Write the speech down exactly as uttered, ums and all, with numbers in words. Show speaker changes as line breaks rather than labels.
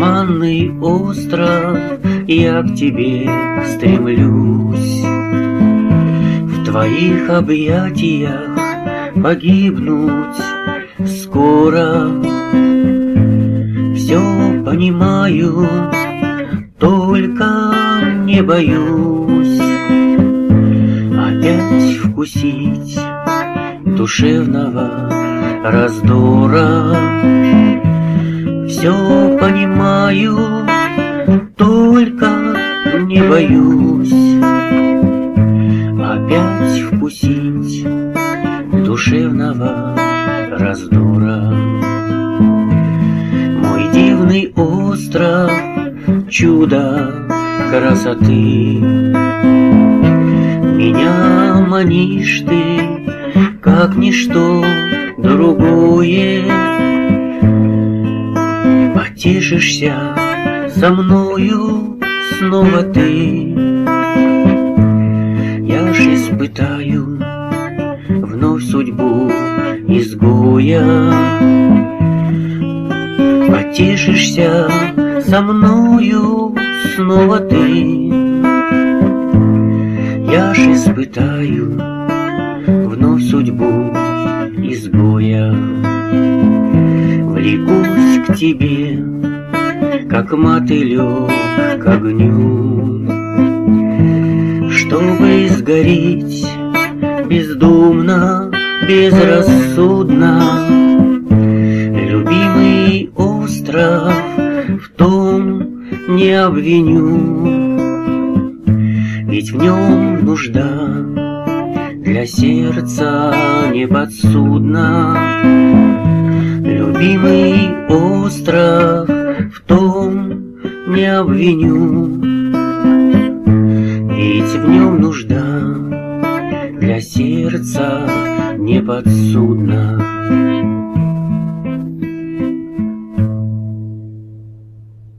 туманный остров, я к тебе стремлюсь. В твоих объятиях погибнуть скоро. Все понимаю, только не боюсь опять вкусить душевного раздора. Все понимаю, только не боюсь опять вкусить душевного раздора. Мой дивный остров, чудо красоты, меня манишь ты, как ничто другое. Потешишься со мною снова ты, я ж испытаю вновь судьбу изгоя. Потешишься со мною снова ты, я ж испытаю вновь судьбу изгоя. Влекусь к тебе, как мотылек к огню, чтобы сгореть бездумно, безрассудно. Любимый остров в том не обвиню, ведь в нем нужда для сердца неподсудна. Любимый остров в том не обвиню, ведь в нем нужда для сердца неподсудна.